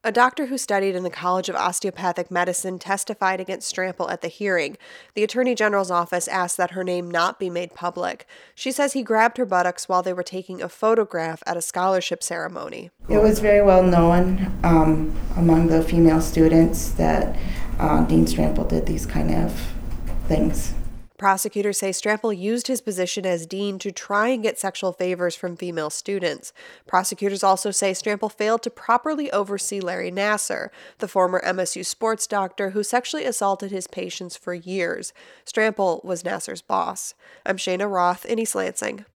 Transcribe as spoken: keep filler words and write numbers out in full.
A doctor who studied in the College of Osteopathic Medicine testified against Strample at the hearing. The Attorney General's office asked that her name not be made public. She says he grabbed her buttocks while they were taking a photograph at a scholarship ceremony. It was very well known um, among the female students that uh, Dean Strample did these kind of things. Prosecutors say Strample used his position as dean to try and get sexual favors from female students. Prosecutors also say Strample failed to properly oversee Larry Nassar, the former M S U sports doctor who sexually assaulted his patients for years. Strample was Nassar's boss. I'm Shayna Roth in East Lansing.